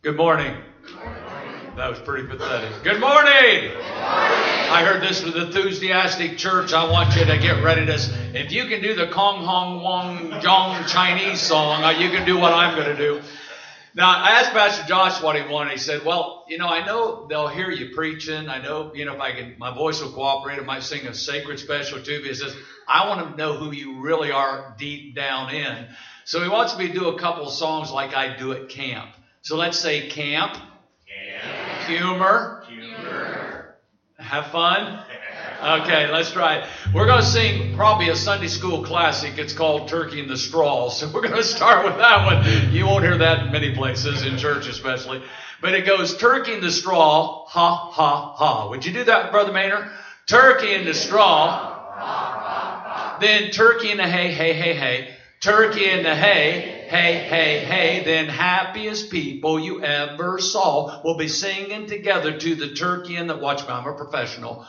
Good morning. That was pretty pathetic. Good morning. I heard this was enthusiastic church. I want you to get ready to, if you can do the Kong Hong Wong Jong Chinese song, you can do what I'm going to do. Now, I asked Pastor Josh what he wanted. He said, well, I know they'll hear you preaching. I know, if I can, my voice will cooperate. I might sing a sacred special too. But he says, I want to know who you really are deep down in. So he wants me to do a couple of songs like I do at camp. So let's say camp. Humor. Have fun. Okay, let's try it. We're going to sing probably a Sunday school classic. It's called Turkey in the Straw. So we're going to start with that one. You won't hear that in many places, in church especially. But it goes, turkey in the straw, ha, ha, ha. Would you do that, Brother Maynard? Turkey in the straw. Ha, ha, ha. Then turkey in the hay, hay, hay, hay. Turkey in the hay, hey, hey, hey. Then happiest people you ever saw will be singing together to the turkey in the, watch me, I'm a professional.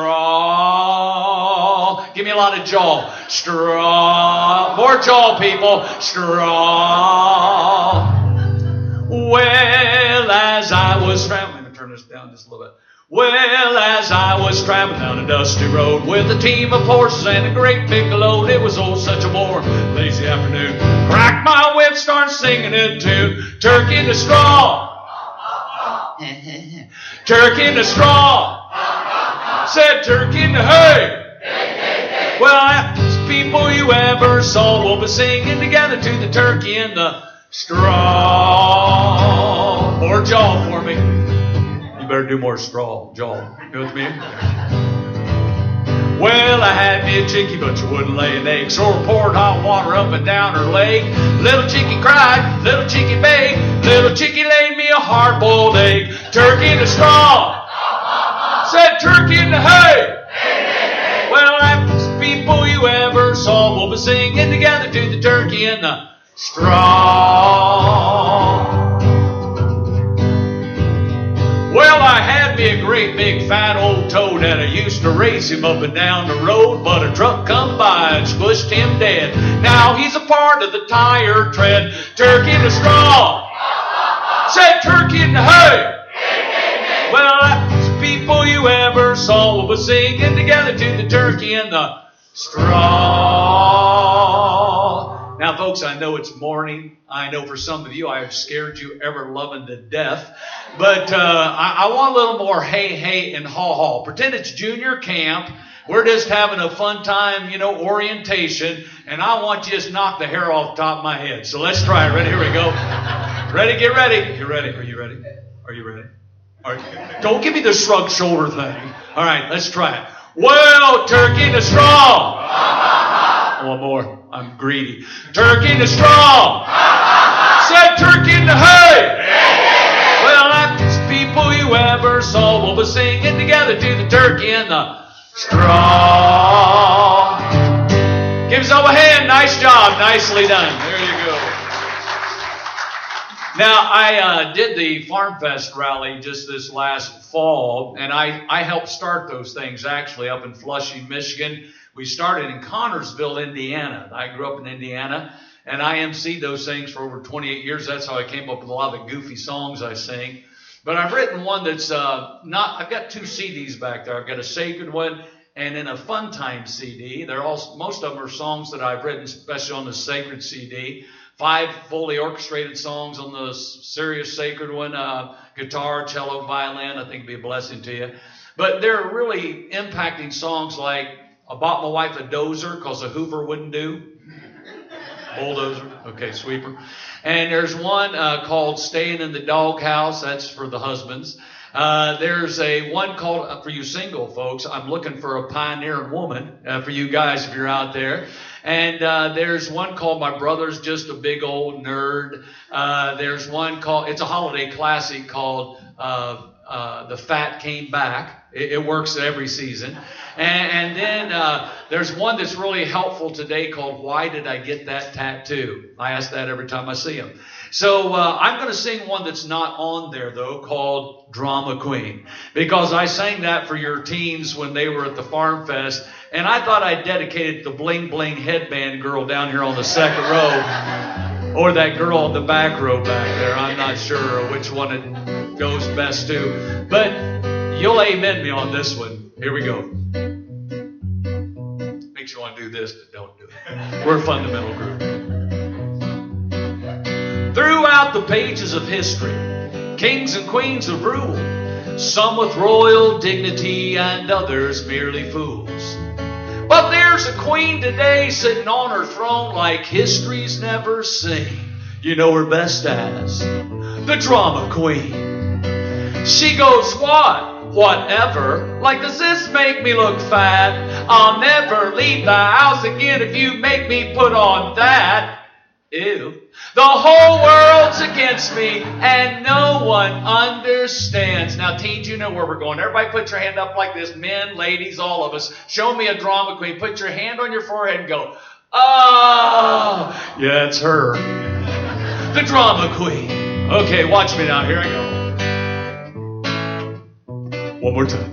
Straw. Give me a lot of jaw. Straw. More jaw, people. Straw. Well, as I was traveling, let me turn this down just a little bit. Well, as I was traveling down a dusty road with a team of horses and a great big load, it was such a warm, lazy afternoon. Cracked my whip, started singing it too. Turkey in the straw. Turkey in the straw. Said turkey in the hay. Well, happiest people you ever saw will be singing together to the turkey in the straw. More jaw for me. Better do more straw, jaw. You with me? Well, I had me a chickie, but she wouldn't lay an egg. So I poured hot water up and down her leg. Little chickie cried, little chickie begged. Little chickie laid me a hard-boiled egg. Turkey in the straw. Said turkey in the hay. Well, happiest people you ever saw will be singing together to the turkey in the straw. Well, I had me a great big fat old toad and I used to race him up and down the road, but a truck come by and squished him dead. Now he's a part of the tire tread. Turkey in the straw. Said turkey in the hay. Well, that's people you ever saw will be singing together to the turkey in the straw. Now, folks, I know it's morning. I know for some of you I have scared you ever loving to death. But I want a little more hey, hey, and haw, haw. Pretend it's junior camp. We're just having a fun time, orientation. And I want you to just knock the hair off the top of my head. So let's try it. Ready? Here we go. Ready? Get ready. You ready? Are you ready? Are you ready? Don't give me the shrug shoulder thing. All right, let's try it. Well, turkey in the straw. One more. I'm greedy. Turkey in the straw. Said turkey in the hay. Well, happiest people you ever saw will be singing together to the turkey in the straw. Give yourself a hand. Nice job. Nicely done. There you go. Now, I did the Farm Fest rally just this last fall, and I helped start those things actually up in Flushing, Michigan. We started in Connersville, Indiana. I grew up in Indiana, and I emceed those things for over 28 years. That's how I came up with a lot of the goofy songs I sing. But I've written one that's I've got 2 CDs back there. I've got a sacred one and then a fun time CD. Most of them are songs that I've written, especially on the sacred CD. 5 fully orchestrated songs on the serious sacred one, guitar, cello, violin. I think it'd be a blessing to you. But they're really impacting songs like I bought my wife a dozer because a Hoover wouldn't do. Bulldozer. Okay, sweeper. And there's one called Staying in the Doghouse. That's for the husbands. There's one called, for you single folks, I'm looking for a pioneering woman, for you guys if you're out there. And there's one called My Brother's Just a Big Old Nerd. There's one called, it's a holiday classic called The Fat Came Back. It works every season. And then there's one that's really helpful today called Why Did I Get That Tattoo? I ask that every time I see him. So I'm going to sing one that's not on there, though, called Drama Queen. Because I sang that for your teens when they were at the Farm Fest. And I thought I'd dedicate it to the Bling Bling Headband girl down here on the second row. Or that girl on the back row back there. I'm not sure which one it goes best to. But you'll amen me on this one. Here we go. Makes you want to do this, but don't do it. We're a fundamental group. Throughout the pages of history, kings and queens have ruled, some with royal dignity and others merely fools. But there's a queen today sitting on her throne like history's never seen. You know her best as the drama queen. She goes, what? Whatever. Like, does this make me look fat? I'll never leave the house again if you make me put on that. Ew. The whole world's against me and no one understands. Now, teens, you know where we're going. Everybody put your hand up like this. Men, ladies, all of us. Show me a drama queen. Put your hand on your forehead and go, oh, yeah, it's her. The drama queen. Okay, watch me now. Here I go. One more time.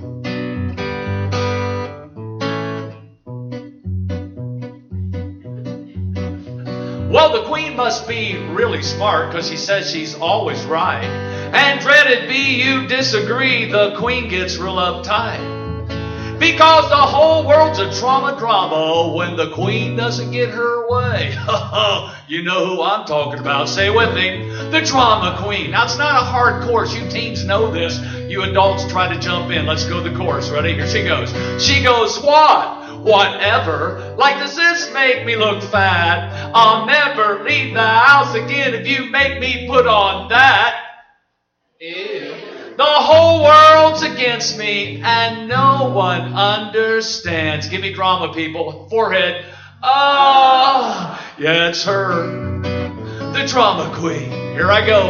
Well, the queen must be really smart because she says she's always right. And dreaded be you disagree, the queen gets real uptight. Because the whole world's a drama when the queen doesn't get her way. You know who I'm talking about. Say it with me. The drama queen. Now, it's not a hard course. You teens know this. You adults try to jump in. Let's go to the chorus. Ready? Here she goes. She goes, what? Whatever. Like, does this make me look fat? I'll never leave the house again if you make me put on that. Ew. The whole world's against me and no one understands. Give me drama, people. Forehead. Oh, yeah, it's her. The drama queen. Here I go.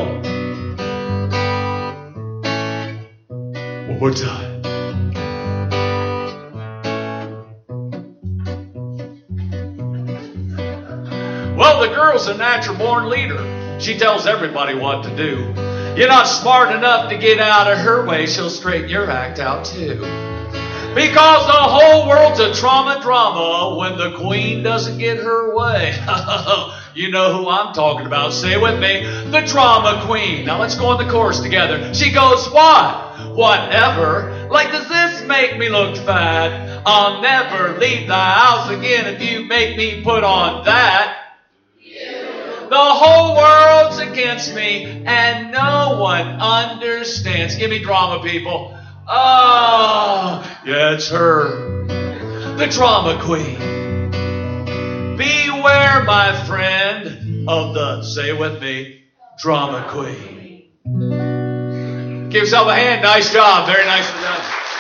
One more time. Well, the girl's a natural born leader. She tells everybody what to do. You're not smart enough to get out of her way, she'll straighten your act out too. Because the whole world's a drama when the queen doesn't get her way. You know who I'm talking about. Say it with me. The drama queen. Now let's go on the chorus together. She goes, what? Whatever. Like, does this make me look fat? I'll never leave the house again if you make me put on that. The whole world's against me and no one understands. Give me drama, people. Oh, yeah, it's her. The drama queen. Beware, my friend, of the, say it with me, drama queen. Give yourself a hand. Nice job. Very nicely done.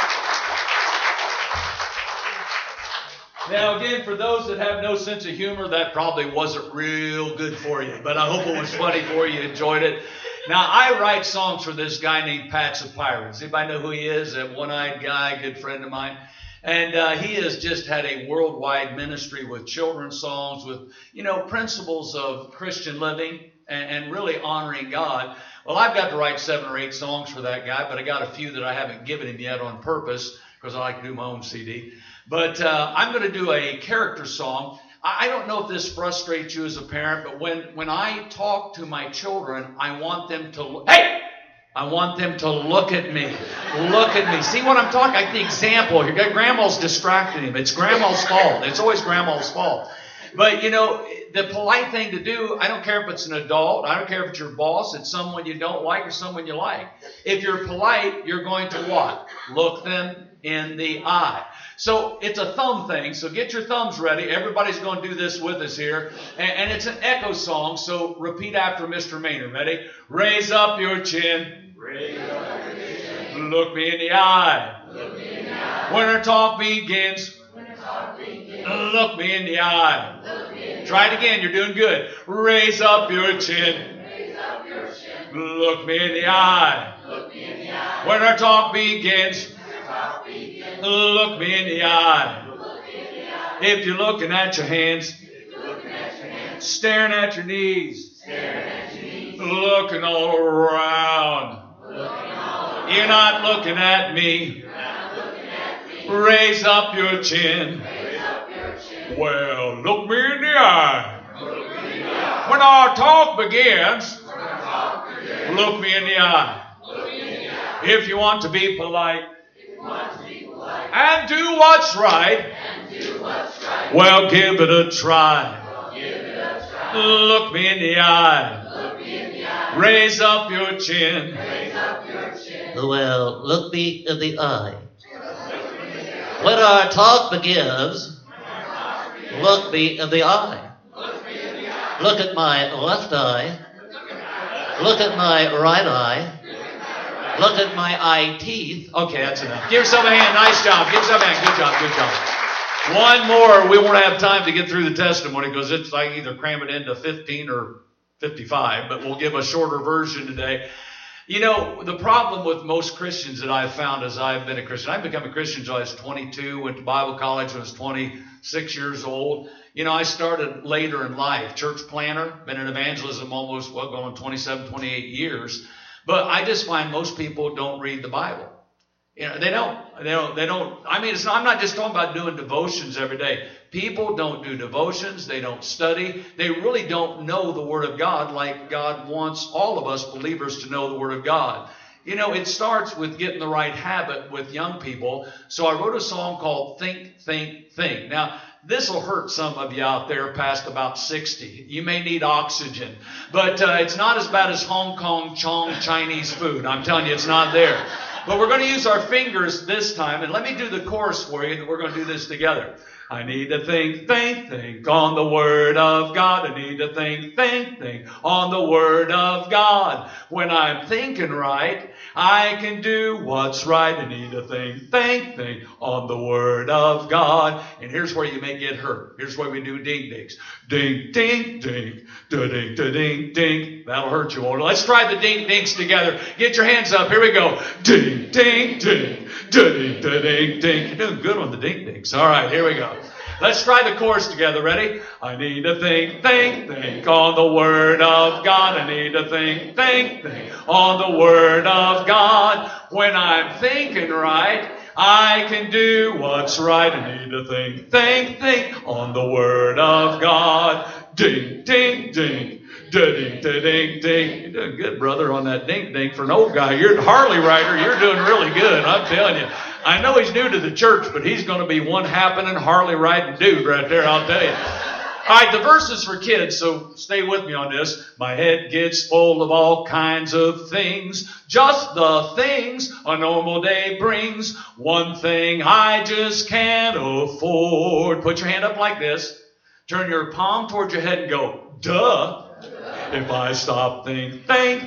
Now, again, for those that have no sense of humor, that probably wasn't real good for you. But I hope it was funny for you. You enjoyed it. Now, I write songs for this guy named Pat Sapira. Does anybody know who he is? A one-eyed guy, good friend of mine. And he has just had a worldwide ministry with children's songs, with, you know, principles of Christian living and really honoring God. Well, I've got to write 7 or 8 songs for that guy, but I got a few that I haven't given him yet on purpose because I like to do my own CD. But I'm going to do a character song. I don't know if this frustrates you as a parent, but when I talk to my children, I want them to, hey! I want them to look at me. Look at me. See what I'm talking? Like the example. Your grandma's distracting him. It's grandma's fault. It's always grandma's fault. But, you know, the polite thing to do, I don't care if it's an adult. I don't care if it's your boss. It's someone you don't like or someone you like. If you're polite, you're going to what? Look them in the eye. So it's a thumb thing. So get your thumbs ready. Everybody's going to do this with us here. And it's an echo song. So repeat after Mr. Maynard. Ready? Raise up your chin. Raise up your chin. Look me in the eye. Look me in the eye. When our talk begins. Look me in the eye. Try it again. You're doing good. Raise up your chin. Raise up your chin. Look me in the eye. Look me in the eye. When our talk begins. Look me in the eye. If you're looking at your hands, staring at your knees, looking all around. You're not looking at me. Raise up your chin. Well, look me in the eye. When our talk begins, look me in the eye. If you want to be polite and do what's right, well, give it a try. Look me in the eye. Raise up your chin. Well, look me in the eye. When our talk begins, look me in the eye. Look at my left eye. Look at my right eye. Look at my eye teeth. Okay, that's enough. Give yourself a hand. Nice job. Give yourself a hand. Good job. Good job. One more. We won't have time to get through the testimony because it's like either cram it into 15 or 55, but we'll give a shorter version today. You know, the problem with most Christians that I've found as I've been a Christian, I've become a Christian until I was 22, went to Bible college when I was 26 years old. You know, I started later in life, church planner, been in evangelism almost, going on 27, 28 years. But I just find most people don't read the Bible. You know, they don't. I mean, I'm not just talking about doing devotions every day. People don't do devotions. They don't study. They really don't know the Word of God like God wants all of us believers to know the Word of God. You know, it starts with getting the right habit with young people. So I wrote a song called Think, Think, Think. Now, this will hurt some of you out there past about 60. You may need oxygen. But it's not as bad as Hong Kong Chong Chinese food. I'm telling you, it's not there. But we're going to use our fingers this time. And let me do the chorus for you. We're going to do this together. I need to think, think, think on the Word of God. I need to think, think, think on the Word of God. When I'm thinking right, I can do what's right. I need to think, think, think on the Word of God. And here's where you may get hurt. Here's where we do ding-dings. Ding, ding, ding, da-ding, da-ding, ding. That'll hurt you, won't it? Let's try the ding-dings together. Get your hands up. Here we go. Ding, ding, ding, da-ding, da-ding, ding. You're doing good on the ding-dings. All right, here we go. Let's try the chorus together. Ready? I need to think, think, think on the Word of God. I need to think, think, think on the Word of God. When I'm thinking right, I can do what's right. I need to think, think, think on the Word of God. Ding, ding, ding. Da-ding, da-ding, ding. You're doing good, brother, on that ding-ding. For an old guy, you're a Harley rider. You're doing really good, I'm telling you. I know he's new to the church, but he's going to be one happening Harley riding dude right there, I'll tell you. All right, the verse is for kids, so stay with me on this. My head gets full of all kinds of things, just the things a normal day brings. One thing I just can't afford. Put your hand up like this. Turn your palm towards your head and go, duh. If I stop thinking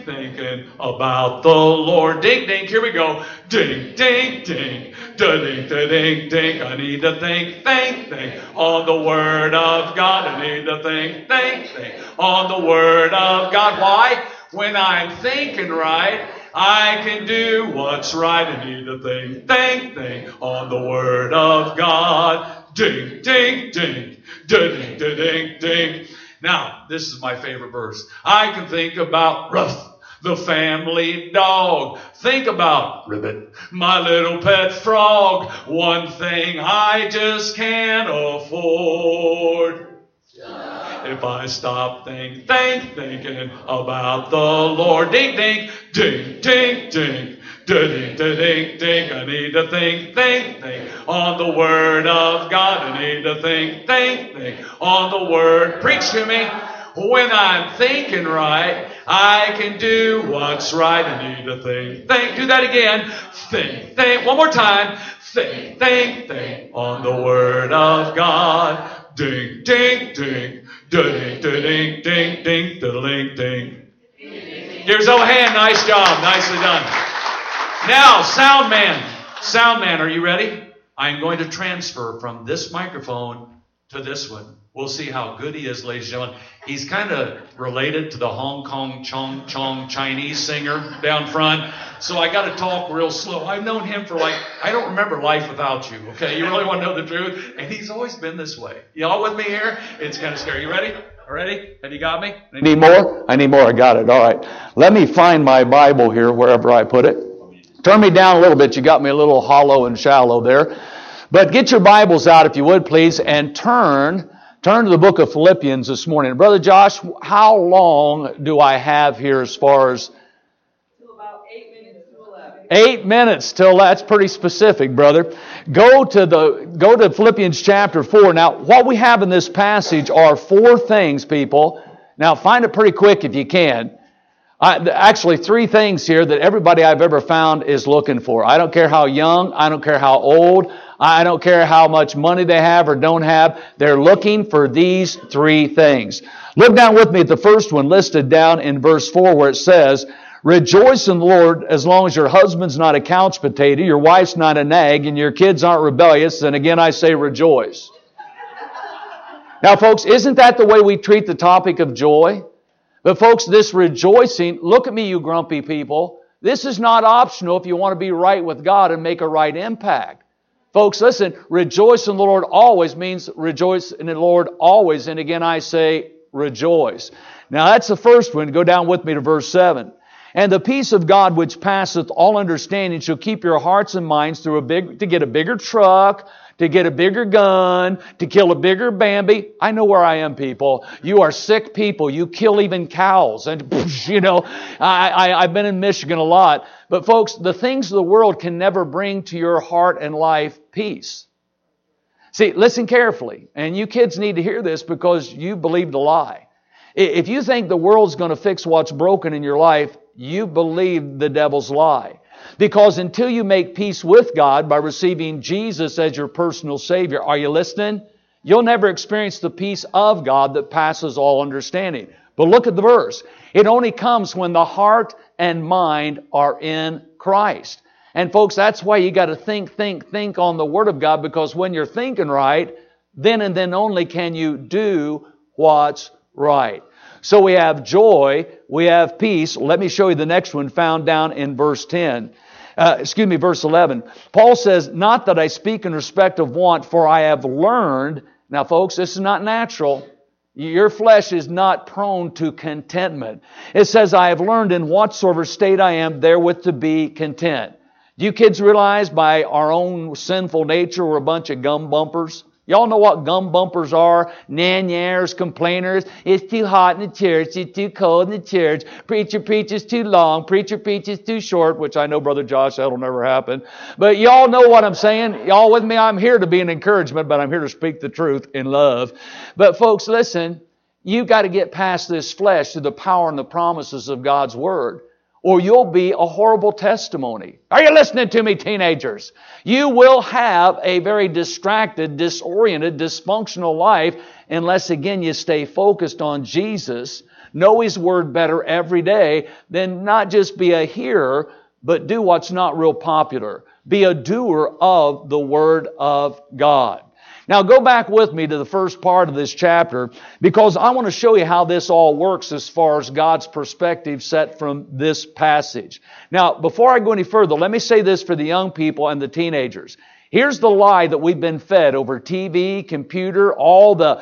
about the Lord. Ding, ding, here we go. Ding, ding, ding. Da-ding, da-ding, ding. I need to think on the Word of God. I need to think on the Word of God. Why? When I'm thinking right, I can do what's right. I need to think on the Word of God. Ding, ding, ding. Da-ding, da-ding, ding. Now, this is my favorite verse. I can think about Ruff, the family dog. Think about Ribbit, my little pet frog. One thing I just can't afford. If I stop thinking about the Lord. Ding, ding, ding, ding, ding. Da-ding, da-ding, ding. I need to think on the Word of God. I need to think on the Word. Preach to me. When I'm thinking right, I can do what's right. I need to think. Do that again. Think. One more time. Think on the Word of God. Ding, ding, ding. Da-ding, da-ding, ding, ding, da-ding, ding. Give yourself a hand. Nice job. Nicely done. Now, sound man, are you ready? I'm going to transfer from this microphone to this one. We'll see how good he is, ladies and gentlemen. He's kind of related to the Hong Kong Chong Chong Chinese singer down front. So I got to talk real slow. I've known him for I don't remember life without you, okay? You really want to know the truth? And he's always been this way. Y'all with me here? It's kind of scary. You ready? Ready? Have you got me? Need more? I need more. I got it. All right. Let me find my Bible here wherever I put it. Turn me down a little bit. You got me a little hollow and shallow there. But get your Bibles out, if you would, please, and turn Turn to the book of Philippians this morning. Brother Josh, how long do I have here as far as... Till about 8 minutes to 11. 8 minutes till that's pretty specific, brother. Go to Philippians chapter 4. Now, what we have in this passage are 4 things, people. Now, find it pretty quick if you can. Actually, 3 things here that everybody I've ever found is looking for. I don't care how young, I don't care how old, I don't care how much money they have or don't have. They're looking for these 3 things. Look down with me at the first one listed down in verse 4 where it says, rejoice in the Lord as long as your husband's not a couch potato, your wife's not a nag, and your kids aren't rebellious. And again, I say rejoice. Now, folks, isn't that the way we treat the topic of joy? But folks, this rejoicing, look at me, you grumpy people. This is not optional if you want to be right with God and make a right impact. Folks, listen, rejoice in the Lord always means rejoice in the Lord always. And again, I say rejoice. Now, that's the first one. Go down with me to verse 7. And the peace of God which passeth all understanding shall keep your hearts and minds to get a bigger truck, to get a bigger gun, to kill a bigger Bambi. I know where I am, people. You are sick people. You kill even cows. And, I've been in Michigan a lot. But folks, the things of the world can never bring to your heart and life peace. See, listen carefully. And you kids need to hear this because you believed a lie. If you think the world's going to fix what's broken in your life, you believe the devil's lie. Because until you make peace with God by receiving Jesus as your personal Savior, are you listening? You'll never experience the peace of God that passes all understanding. But look at the verse. It only comes when the heart and mind are in Christ. And folks, that's why you got to think on the Word of God, because when you're thinking right, then and then only can you do what's right. So we have joy, we have peace. Let me show you the next one found down in verse 11. Paul says, not that I speak in respect of want, for I have learned. Now folks, this is not natural. Your flesh is not prone to contentment. It says, I have learned in whatsoever state I am therewith to be content. Do you kids realize by our own sinful nature we're a bunch of gum bumpers? Y'all know what gum bumpers are? Nanyers, complainers. It's too hot in the church. It's too cold in the church. Preacher preaches too long. Preacher preaches too short, which I know, Brother Josh, that'll never happen. But y'all know what I'm saying. Y'all with me? I'm here to be an encouragement, but I'm here to speak the truth in love. But folks, listen, you've got to get past this flesh to the power and the promises of God's Word, or you'll be a horrible testimony. Are you listening to me, teenagers? You will have a very distracted, disoriented, dysfunctional life unless, again, you stay focused on Jesus, know His Word better every day, then not just be a hearer, but do what's not real popular. Be a doer of the Word of God. Now go back with me to the first part of this chapter, because I want to show you how this all works as far as God's perspective set from this passage. Now, before I go any further, let me say this for the young people and the teenagers. Here's the lie that we've been fed over TV, computer, all the,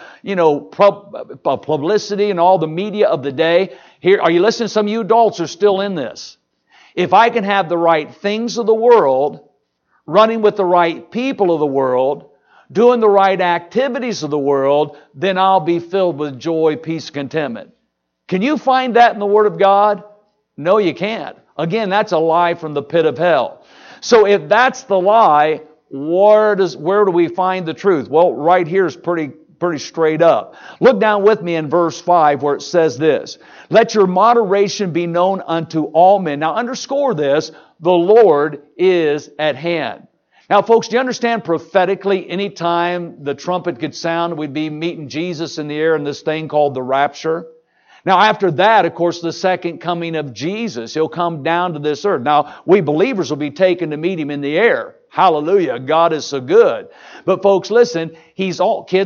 publicity and all the media of the day. Here, are you listening? Some of you adults are still in this. If I can have the right things of the world, running with the right people of the world, doing the right activities of the world, then I'll be filled with joy, peace, contentment. Can you find that in the Word of God? No, you can't. Again, that's a lie from the pit of hell. So if that's the lie, where do we find the truth? Well, right here is pretty straight up. Look down with me in verse 5 where it says this. Let your moderation be known unto all men. Now underscore this. The Lord is at hand. Now, folks, do you understand prophetically, anytime the trumpet could sound, we'd be meeting Jesus in the air in this thing called the rapture? Now, after that, of course, the second coming of Jesus, He'll come down to this earth. Now, we believers will be taken to meet Him in the air. Hallelujah. God is so good. But folks, listen, He's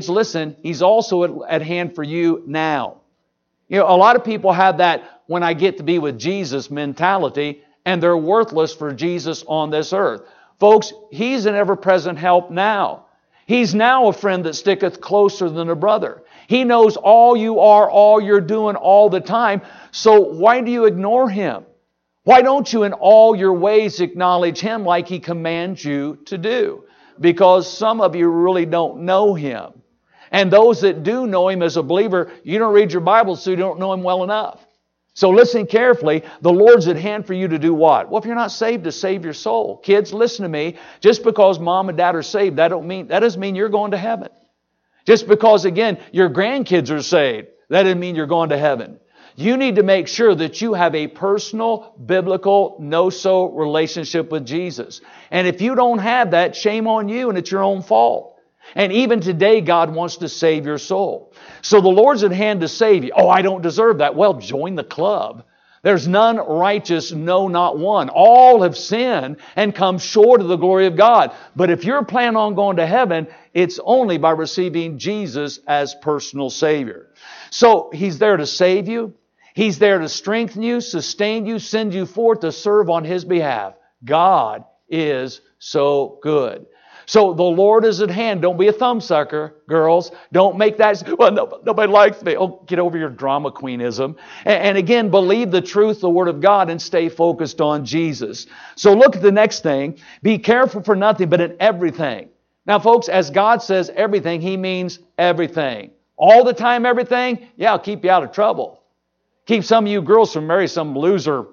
also at hand for you now. You know, a lot of people have that when I get to be with Jesus mentality, and they're worthless for Jesus on this earth. Folks, He's an ever-present help now. He's now a friend that sticketh closer than a brother. He knows all you are, all you're doing all the time. So why do you ignore Him? Why don't you in all your ways acknowledge Him like He commands you to do? Because some of you really don't know Him. And those that do know Him as a believer, you don't read your Bible, so you don't know Him well enough. So listen carefully. The Lord's at hand for you to do what? Well, if you're not saved, to save your soul. Kids, listen to me. Just because mom and dad are saved, that doesn't mean you're going to heaven. Just because, again, your grandkids are saved, that doesn't mean you're going to heaven. You need to make sure that you have a personal, biblical, no-so relationship with Jesus. And if you don't have that, shame on you, and it's your own fault. And even today, God wants to save your soul. So the Lord's at hand to save you. Oh, I don't deserve that. Well, join the club. There's none righteous, no, not one. All have sinned and come short of the glory of God. But if you're planning on going to heaven, it's only by receiving Jesus as personal Savior. So He's there to save you. He's there to strengthen you, sustain you, send you forth to serve on His behalf. God is so good. So the Lord is at hand. Don't be a thumbsucker, girls. Don't make that, well, nobody likes me. Oh, get over your drama queenism. And again, believe the truth, the Word of God, and stay focused on Jesus. So look at the next thing. Be careful for nothing, but in everything. Now, folks, as God says everything, He means everything. All the time, everything? Yeah, I'll keep you out of trouble. Keep some of you girls from marrying some loser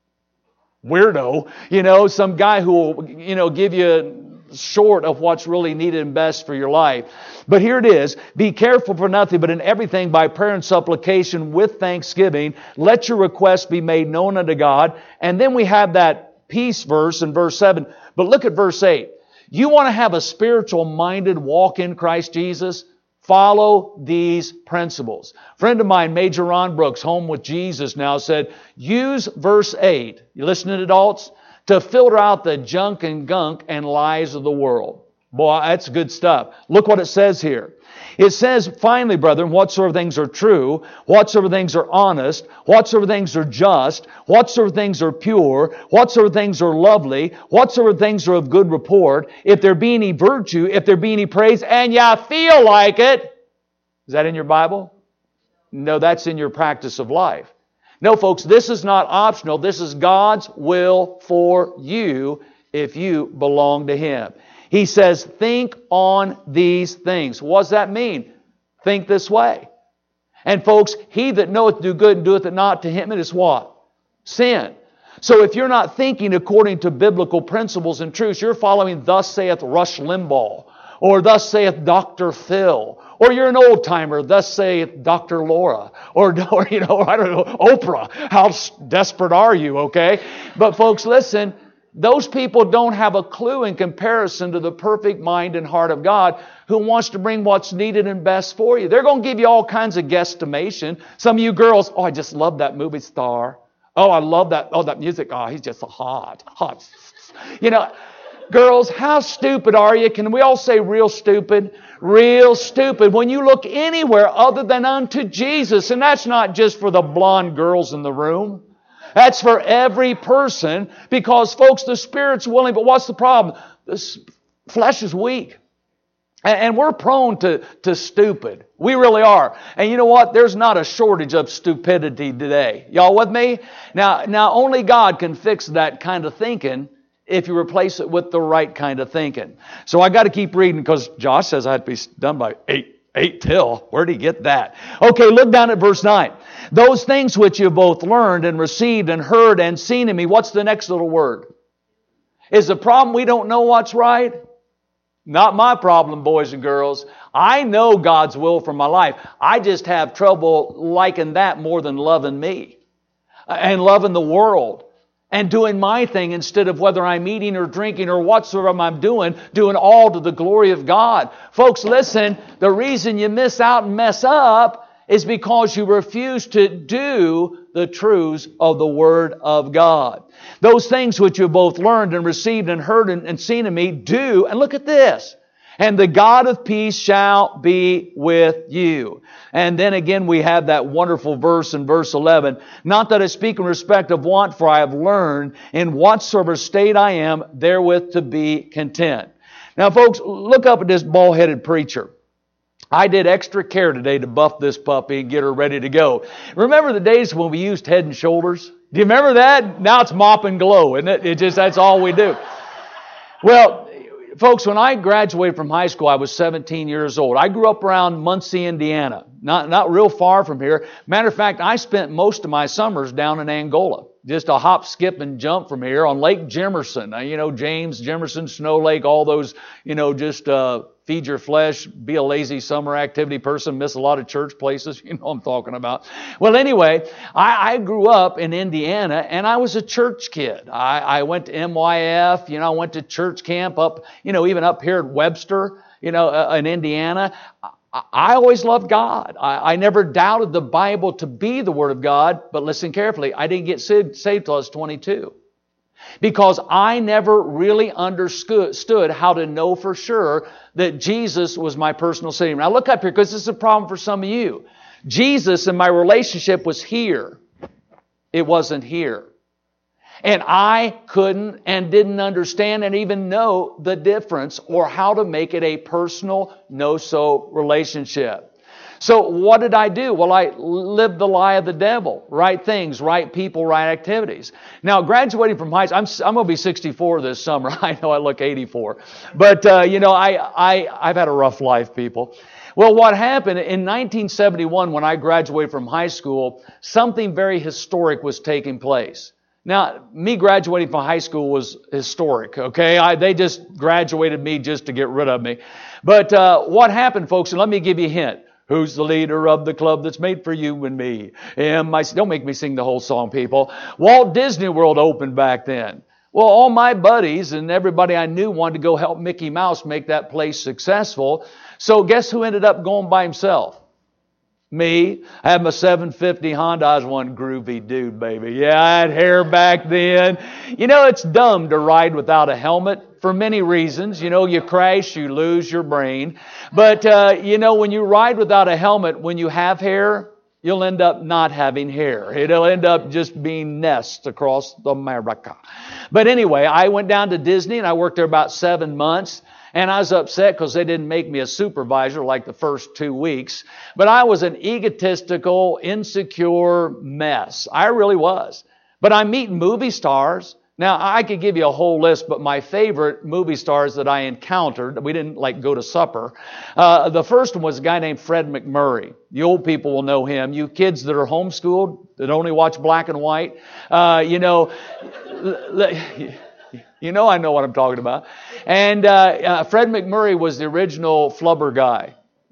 weirdo, some guy who will, give you short of what's really needed and best for your life. But here it is. Be careful for nothing, but in everything by prayer and supplication with thanksgiving, let your requests be made known unto God. And then we have that peace verse in verse 7. But look at verse 8. You want to have a spiritual minded walk in Christ Jesus? Follow these principles. A friend of mine, Major Ron Brooks, home with Jesus now, said, use verse 8. You listening, adults? To filter out the junk and gunk and lies of the world. Boy, that's good stuff. Look what it says here. It says, finally, brethren, whatsoever things are true, whatsoever things are honest, whatsoever things are just, whatsoever things are pure, whatsoever things are lovely, whatsoever things are of good report, if there be any virtue, if there be any praise, and you feel like it. Is that in your Bible? No, that's in your practice of life. No, folks, this is not optional. This is God's will for you if you belong to Him. He says, think on these things. What does that mean? Think this way. And folks, he that knoweth to do good and doeth it not, to him it is what? Sin. So if you're not thinking according to biblical principles and truths, you're following thus saith Rush Limbaugh, or thus saith Dr. Phil, or you're an old-timer, thus saith Dr. Laura, or I don't know, Oprah. How desperate are you, okay? But folks, listen, those people don't have a clue in comparison to the perfect mind and heart of God who wants to bring what's needed and best for you. They're going to give you all kinds of guesstimation. Some of you girls, oh, I just love that movie star. Oh, I love that. Oh, that music. Oh, he's just so hot. Girls, how stupid are you? Can we all say real stupid? Real stupid. When you look anywhere other than unto Jesus, and that's not just for the blonde girls in the room. That's for every person because, folks, the Spirit's willing, but what's the problem? The flesh is weak. And we're prone to stupid. We really are. And you know what? There's not a shortage of stupidity today. Y'all with me? Now only God can fix that kind of thinking if you replace it with the right kind of thinking. So I got to keep reading because Josh says I had to be done by 8 till. Where'd he get that? Okay, look down at verse 9. Those things which you both learned and received and heard and seen in me. What's the next little word? Is the problem we don't know what's right? Not my problem, boys and girls. I know God's will for my life. I just have trouble liking that more than loving me and loving the world and doing my thing instead of whether I'm eating or drinking or whatsoever I'm doing all to the glory of God. Folks, listen, the reason you miss out and mess up is because you refuse to do the truths of the Word of God. Those things which you both learned and received and heard and seen in me, do, and look at this, and the God of peace shall be with you. And then again we have that wonderful verse in verse 11. Not that I speak in respect of want, for I have learned in whatsoever state I am, therewith to be content. Now folks, look up at this bald-headed preacher. I did extra care today to buff this puppy and get her ready to go. Remember the days when we used Head and Shoulders? Do you remember that? Now it's Mop and Glow, isn't it? That's all we do. Well, folks, when I graduated from high school, I was 17 years old. I grew up around Muncie, Indiana, not real far from here. Matter of fact, I spent most of my summers down in Angola. Just a hop, skip, and jump from here on Lake Jemerson. James, Jemerson, Snow Lake, all those, just feed your flesh, be a lazy summer activity person, miss a lot of church places. You know what I'm talking about. Well, anyway, I grew up in Indiana, and I was a church kid. I went to MYF, I went to church camp up, even up here at Webster, in Indiana. I always loved God. I never doubted the Bible to be the Word of God, but listen carefully, I didn't get saved till I was 22. Because I never really understood how to know for sure that Jesus was my personal Savior. Now look up here, because this is a problem for some of you. Jesus and my relationship was here. It wasn't here. And I couldn't and didn't understand and even know the difference or how to make it a personal, no-so relationship. So what did I do? Well, I lived the lie of the devil. Right things, right people, right activities. Now, graduating from high school, I'm going to be 64 this summer. I know I look 84. But, I've had a rough life, people. Well, what happened in 1971 when I graduated from high school, something very historic was taking place. Now, me graduating from high school was historic, okay? They just graduated me just to get rid of me. But what happened, folks, and let me give you a hint. Who's the leader of the club that's made for you and me? Don't make me sing the whole song, people. Walt Disney World opened back then. Well, all my buddies and everybody I knew wanted to go help Mickey Mouse make that place successful. So guess who ended up going by himself? Me. I had my 750 Honda. I was one groovy dude, baby. Yeah, I had hair back then. It's dumb to ride without a helmet for many reasons. You crash, you lose your brain. But, when you ride without a helmet, when you have hair, you'll end up not having hair. It'll end up just being nests across America. But anyway, I went down to Disney and I worked there about 7 months. And I was upset because they didn't make me a supervisor like the first 2 weeks. But I was an egotistical, insecure mess. I really was. But I'm meeting movie stars. Now, I could give you a whole list, but my favorite movie stars that I encountered, we didn't go to supper. The first one was a guy named Fred McMurray. You old people will know him. You kids that are homeschooled, that only watch black and white, I know what I'm talking about. And Fred McMurray was the original Flubber guy.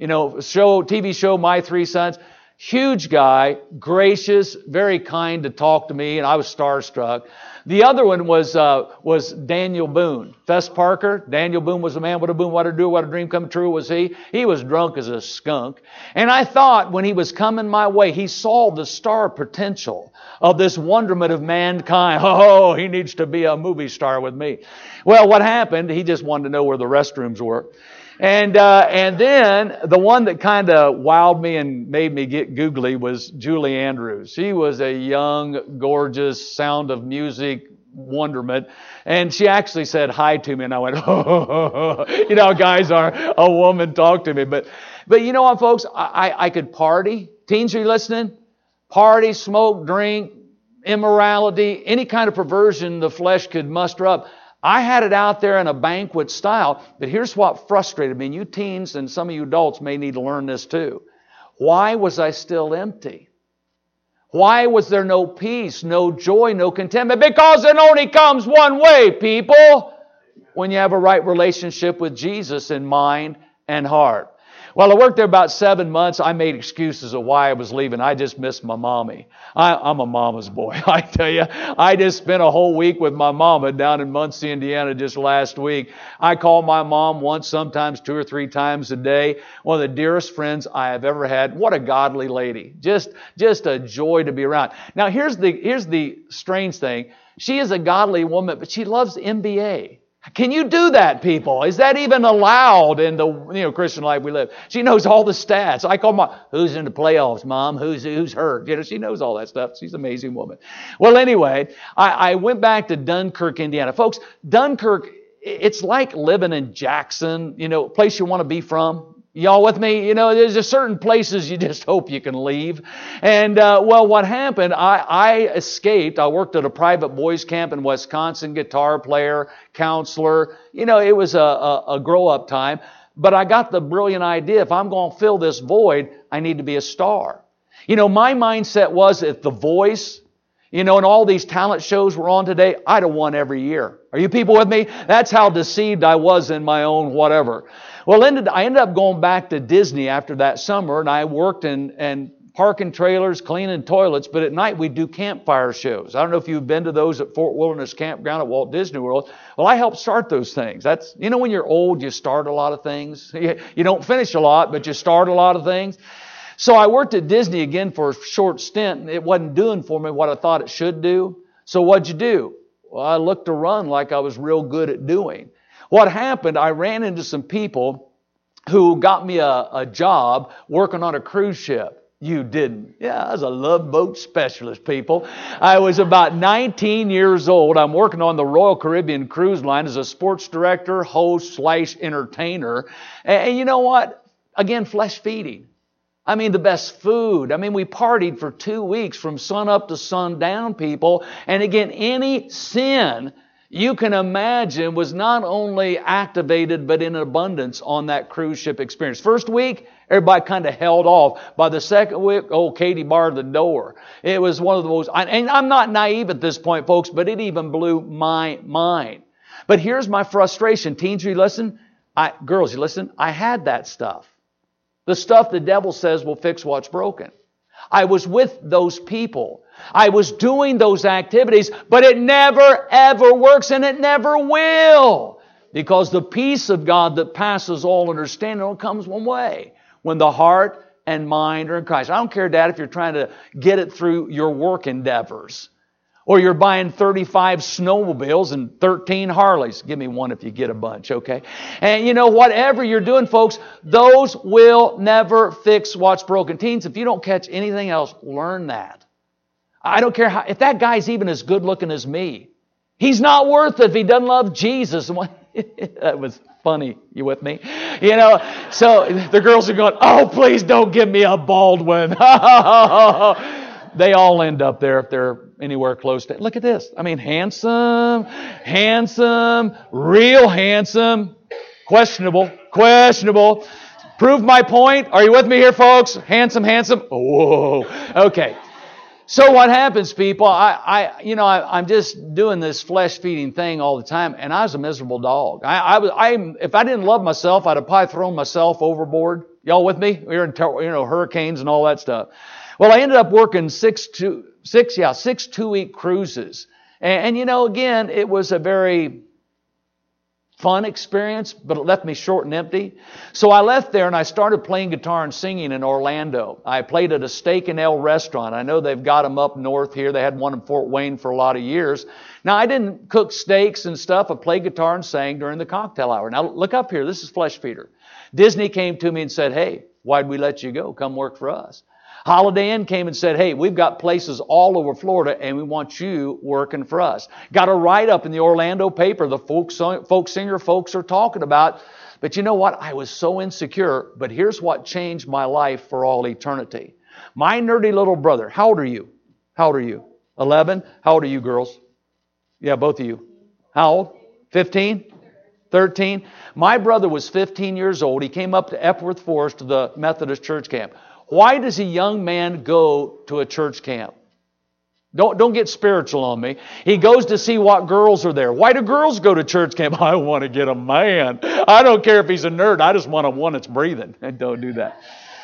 TV show My Three Sons. Huge guy, gracious, very kind to talk to me, and I was starstruck. The other one was Daniel Boone. Fess Parker. Daniel Boone was the man. What a boon, what a do, what a dream come true was he. He was drunk as a skunk. And I thought when he was coming my way, he saw the star potential of this wonderment of mankind. Oh, he needs to be a movie star with me. Well, what happened? He just wanted to know where the restrooms were. And then the one that kind of wowed me and made me get googly was Julie Andrews. She was a young, gorgeous, Sound of Music wonderment. And she actually said hi to me, and I went, oh, guys are a woman talk to me. But you know what, folks? I could party. Teens, are you listening? Party, smoke, drink, immorality, any kind of perversion the flesh could muster up. I had it out there in a banquet style, but here's what frustrated me. And you teens and some of you adults may need to learn this too. Why was I still empty? Why was there no peace, no joy, no contentment? Because it only comes one way, people. When you have a right relationship with Jesus in mind and heart. Well, I worked there about 7 months. I made excuses of why I was leaving. I just missed my mommy. I'm a mama's boy, I tell you. I just spent a whole week with my mama down in Muncie, Indiana just last week. I call my mom once, sometimes 2 or 3 times a day. One of the dearest friends I have ever had. What a godly lady. Just a joy to be around. Now, here's the strange thing. She is a godly woman, but she loves NBA. Can you do that, people? Is that even allowed in the Christian life we live? She knows all the stats. I call Mom, who's in the playoffs, Mom? Who's hurt? She knows all that stuff. She's an amazing woman. Well, anyway, I went back to Dunkirk, Indiana. Folks, Dunkirk, it's like living in Jackson, a place you want to be from. Y'all with me? There's just certain places you just hope you can leave. And, well, what happened, I escaped. I worked at a private boys camp in Wisconsin, guitar player, counselor. It was a grow-up time. But I got the brilliant idea, if I'm going to fill this void, I need to be a star. My mindset was at The Voice, and all these talent shows we're on today, I'd have won every year. Are you people with me? That's how deceived I was in my own whatever. Well, I ended up going back to Disney after that summer, and I worked in parking trailers, cleaning toilets, but at night we'd do campfire shows. I don't know if you've been to those at Fort Wilderness Campground at Walt Disney World. Well, I helped start those things. That's, when you're old, you start a lot of things. You don't finish a lot, but you start a lot of things. So I worked at Disney again for a short stint, and it wasn't doing for me what I thought it should do. So what'd you do? Well, I looked to run like I was real good at doing. What happened, I ran into some people who got me a job working on a cruise ship. You didn't. Yeah, I was a love boat specialist, people. I was about 19 years old. I'm working on the Royal Caribbean Cruise Line as a sports director, host / entertainer. And you know what? Again, flesh feeding. The best food. We partied for 2 weeks from sun up to sundown, people. And again, any sin you can imagine was not only activated, but in abundance on that cruise ship experience. First week, everybody kind of held off. By the second week, Katie barred the door. It was one of the most, and I'm not naive at this point, folks, but it even blew my mind. But here's my frustration. Teens, you listen? Girls, you listen? I had that stuff. The stuff the devil says will fix what's broken. I was with those people. I was doing those activities, but it never, ever works, and it never will. Because the peace of God that passes all understanding only comes one way. When the heart and mind are in Christ. I don't care, Dad, if you're trying to get it through your work endeavors. Or you're buying 35 snowmobiles and 13 Harleys. Give me one if you get a bunch, okay? And whatever you're doing, folks, those will never fix what's broken. Teens, if you don't catch anything else, learn that. I don't care if that guy's even as good looking as me. He's not worth it if he doesn't love Jesus. That was funny. You with me? So the girls are going, oh, please don't give me a bald one. They all end up there if they're anywhere close to it. Look at this. Handsome, real handsome, questionable. Prove my point. Are you with me here, folks? Handsome. Whoa. Okay. So what happens, people? I'm just doing this flesh feeding thing all the time, and I was a miserable dog. If I didn't love myself, I'd have probably thrown myself overboard. Y'all with me? We were in hurricanes and all that stuff. Well, I ended up working six 2-week cruises. And again, it was a very fun experience, but it left me short and empty. So I left there and I started playing guitar and singing in Orlando. I played at a Steak and Ale restaurant. I know they've got them up north here. They had one in Fort Wayne for a lot of years. Now, I didn't cook steaks and stuff. I played guitar and sang during the cocktail hour. Now, look up here. This is Flesh Feeder. Disney came to me and said, hey, why'd we let you go? Come work for us. Holiday Inn came and said, hey, we've got places all over Florida and we want you working for us. Got a write-up in the Orlando paper the folk singer folks are talking about. But you know what? I was so insecure. But here's what changed my life for all eternity. My nerdy little brother. How old are you? 11? How old are you, girls? Yeah, both of you. How old? 15? 13? My brother was 15 years old. He came up to Epworth Forest to the Methodist church camp. Why does a young man go to a church camp? Don't get spiritual on me. He goes to see what girls are there. Why do girls go to church camp? I want to get a man. I don't care if he's a nerd. I just want one that's breathing. And don't do that.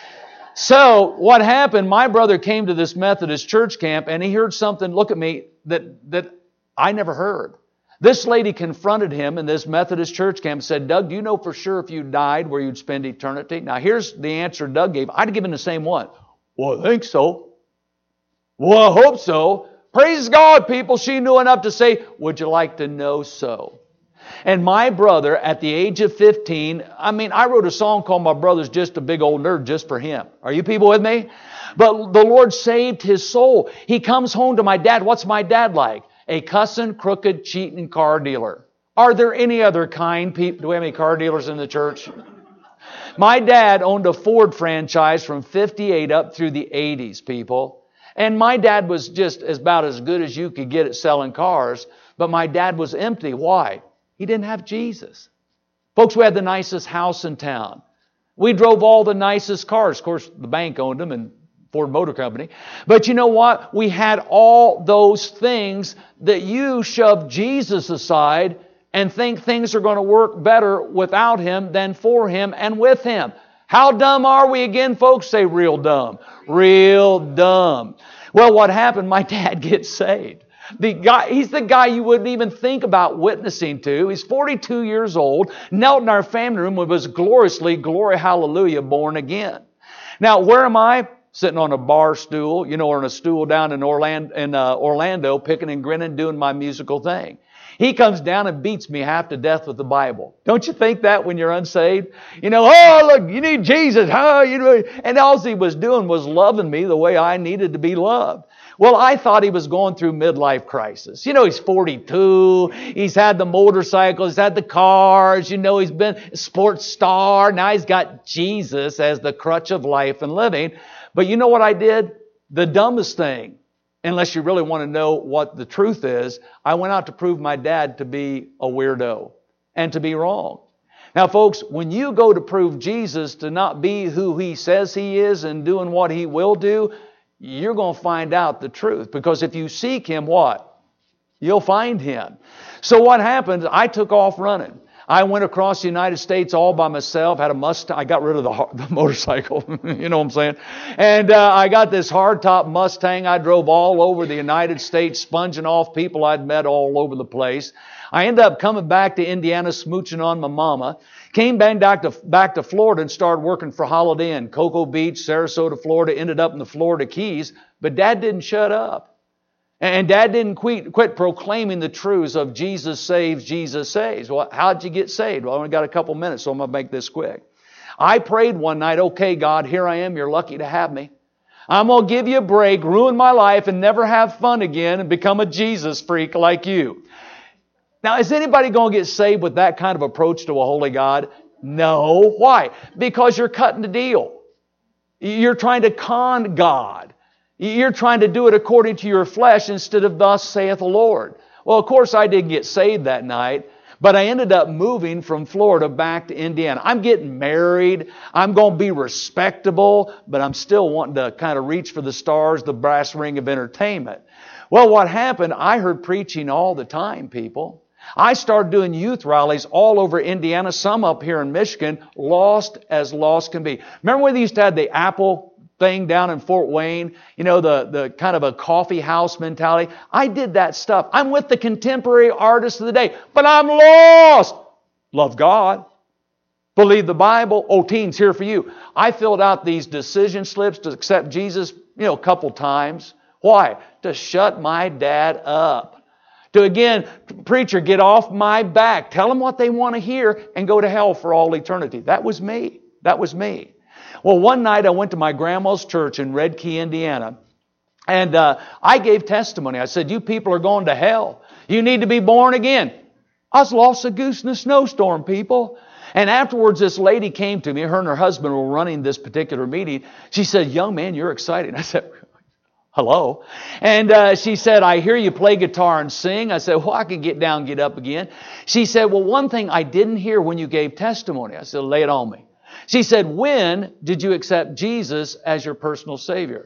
So what happened, my brother came to this Methodist church camp and he heard something, look at me, that I never heard. This lady confronted him in this Methodist church camp and said, Doug, do you know for sure if you died where you'd spend eternity? Now, here's the answer Doug gave. I'd have given the same one. Well, I think so. Well, I hope so. Praise God, people. She knew enough to say, would you like to know so? And my brother, at the age of 15, I wrote a song called My Brother's Just a Big Old Nerd just for him. Are you people with me? But the Lord saved his soul. He comes home to my dad. What's my dad like? A cussing, crooked, cheating car dealer. Are there any other kind people? Do we have any car dealers in the church? My dad owned a Ford franchise from 58 up through the 80s, people. And my dad was just about as good as you could get at selling cars. But my dad was empty. Why? He didn't have Jesus. Folks, we had the nicest house in town. We drove all the nicest cars. Of course, the bank owned them and Ford Motor Company. But you know what? We had all those things that you shove Jesus aside and think things are going to work better without Him than for Him and with Him. How dumb are we again, folks? Say real dumb. Real dumb. Well, what happened? My dad gets saved. He's the guy you wouldn't even think about witnessing to. He's 42 years old, knelt in our family room and was gloriously, glory hallelujah, born again. Now, where am I? Sitting on a bar stool, or on a stool down in Orlando, picking and grinning, doing my musical thing. He comes down and beats me half to death with the Bible. Don't you think that when you're unsaved? Oh, look, you need Jesus. And all he was doing was loving me the way I needed to be loved. Well, I thought he was going through midlife crisis. He's 42. He's had the motorcycle. He's had the cars. He's been a sports star. Now he's got Jesus as the crutch of life and living. But you know what I did? The dumbest thing, unless you really want to know what the truth is, I went out to prove my dad to be a weirdo and to be wrong. Now, folks, when you go to prove Jesus to not be who He says He is and doing what He will do, you're going to find out the truth. Because if you seek Him, what? You'll find Him. So what happened? I took off running. I went across the United States all by myself, had a Mustang. I got rid of the motorcycle, you know what I'm saying? And I got this hardtop Mustang. I drove all over the United States, sponging off people I'd met all over the place. I ended up coming back to Indiana, smooching on my mama. Came back to Florida and started working for Holiday Inn, Cocoa Beach, Sarasota, Florida. Ended up in the Florida Keys. But Dad didn't shut up. And Dad didn't quit proclaiming the truths of Jesus saves, Jesus saves. Well, how'd you get saved? Well, I only got a couple minutes, so I'm going to make this quick. I prayed one night, okay, God, here I am. You're lucky to have me. I'm going to give you a break, ruin my life, and never have fun again and become a Jesus freak like you. Now, is anybody going to get saved with that kind of approach to a holy God? No. Why? Because you're cutting the deal. You're trying to con God. You're trying to do it according to your flesh instead of thus saith the Lord. Well, of course, I didn't get saved that night, but I ended up moving from Florida back to Indiana. I'm getting married. I'm going to be respectable, but I'm still wanting to kind of reach for the stars, the brass ring of entertainment. Well, what happened? I heard preaching all the time, people. I started doing youth rallies all over Indiana, some up here in Michigan, lost as lost can be. Remember when they used to have the Apple thing down in Fort Wayne, the kind of a coffee house mentality? I did that stuff. I'm with the contemporary artists of the day, but I'm lost. Love God. Believe the Bible. Oh, teens, here for you. I filled out these decision slips to accept Jesus, a couple times. Why? To shut my dad up. To again, preacher, get off my back. Tell them what they want to hear and go to hell for all eternity. That was me. That was me. Well, one night I went to my grandma's church in Red Key, Indiana, and I gave testimony. I said, you people are going to hell. You need to be born again. I was lost a goose in a snowstorm, people. And afterwards, this lady came to me. Her and her husband were running this particular meeting. She said, young man, you're excited. I said, hello. And she said, I hear you play guitar and sing. I said, well, I can get down, get up again. She said, well, one thing I didn't hear when you gave testimony. I said, lay it on me. She said, when did you accept Jesus as your personal Savior?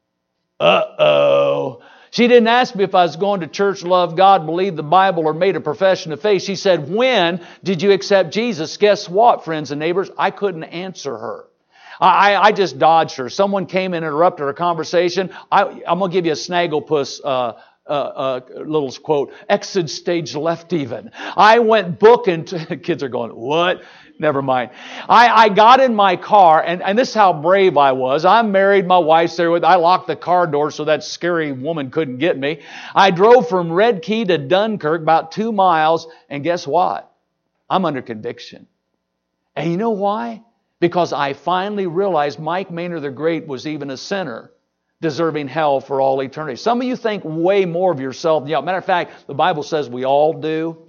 Uh-oh. She didn't ask me if I was going to church, love God, believe the Bible, or made a profession of faith. She said, when did you accept Jesus? Guess what, friends and neighbors? I couldn't answer her. I just dodged her. Someone came and interrupted her conversation. I'm going to give you a Snagglepuss little quote. Exit stage left even. I went booking. Kids are going, what? Never mind. I got in my car, and this is how brave I was. I'm married. My wife's there with. I locked the car door so that scary woman couldn't get me. I drove from Red Key to Dunkirk, about 2 miles, and guess what? I'm under conviction. And you know why? Because I finally realized Mike Maynard the Great was even a sinner, deserving hell for all eternity. Some of you think way more of yourself than you. Matter of fact, the Bible says we all do.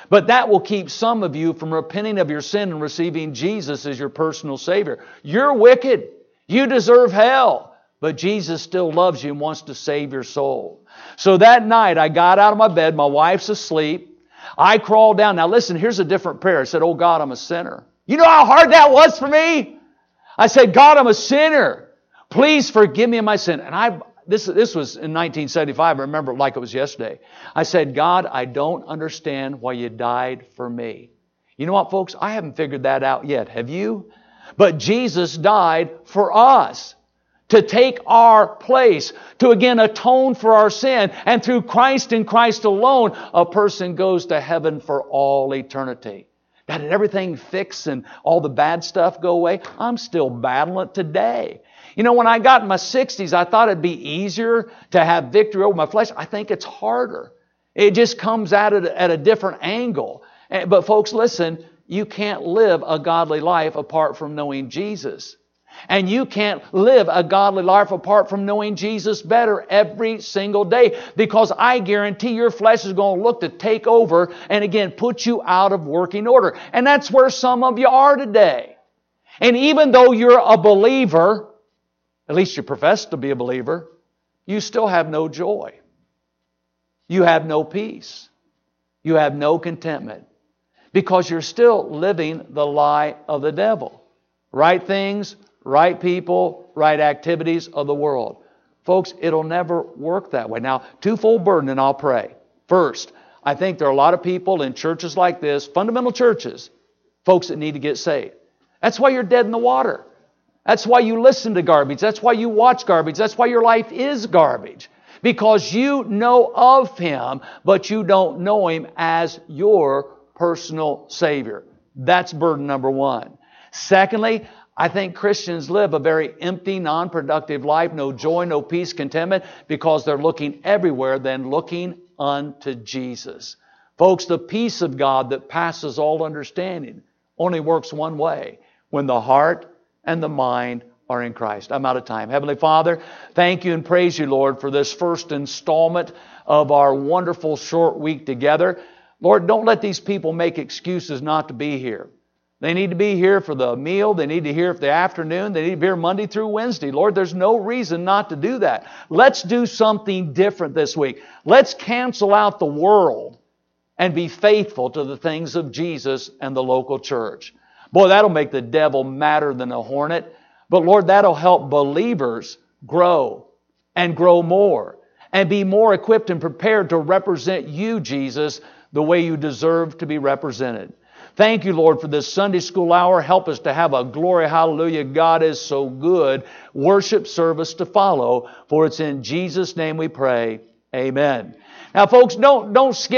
But that will keep some of you from repenting of your sin and receiving Jesus as your personal Savior. You're wicked. You deserve hell. But Jesus still loves you and wants to save your soul. So that night I got out of my bed. My wife's asleep. I crawled down. Now listen, here's a different prayer. I said, oh God, I'm a sinner. You know how hard that was for me? I said, God, I'm a sinner. Please forgive me of my sin. And this was in 1975. I remember it like it was yesterday. I said, God, I don't understand why you died for me. You know what, folks? I haven't figured that out yet. Have you? But Jesus died for us to take our place, to again atone for our sin. And through Christ and Christ alone, a person goes to heaven for all eternity. Now, did everything fix and all the bad stuff go away? I'm still battling it today. You know, when I got in my 60s, I thought it'd be easier to have victory over my flesh. I think it's harder. It just comes at it at a different angle. But folks, listen, you can't live a godly life apart from knowing Jesus. And you can't live a godly life apart from knowing Jesus better every single day. Because I guarantee your flesh is going to look to take over and again put you out of working order. And that's where some of you are today. And even though you're a believer, at least you profess to be a believer, you still have no joy. You have no peace. You have no contentment. Because you're still living the lie of the devil. Right things, right people, right activities of the world. Folks, it'll never work that way. Now, twofold burden, and I'll pray. First, I think there are a lot of people in churches like this, fundamental churches, folks that need to get saved. That's why you're dead in the water. That's why you listen to garbage. That's why you watch garbage. That's why your life is garbage. Because you know of Him, but you don't know Him as your personal Savior. That's burden number one. Secondly, I think Christians live a very empty, non-productive life, no joy, no peace, contentment, because they're looking everywhere than looking unto Jesus. Folks, the peace of God that passes all understanding only works one way, when the heart and the mind are in Christ. I'm out of time. Heavenly Father, thank you and praise you, Lord, for this first installment of our wonderful short week together. Lord, don't let these people make excuses not to be here. They need to be here for the meal. They need to be here for the afternoon. They need to be here Monday through Wednesday. Lord, there's no reason not to do that. Let's do something different this week. Let's cancel out the world and be faithful to the things of Jesus and the local church. Boy, that'll make the devil madder than a hornet. But Lord, that'll help believers grow and grow more and be more equipped and prepared to represent you, Jesus, the way you deserve to be represented. Thank you, Lord, for this Sunday school hour. Help us to have a glory, hallelujah, God is so good worship service to follow. For it's in Jesus' name we pray. Amen. Now, folks, don't skip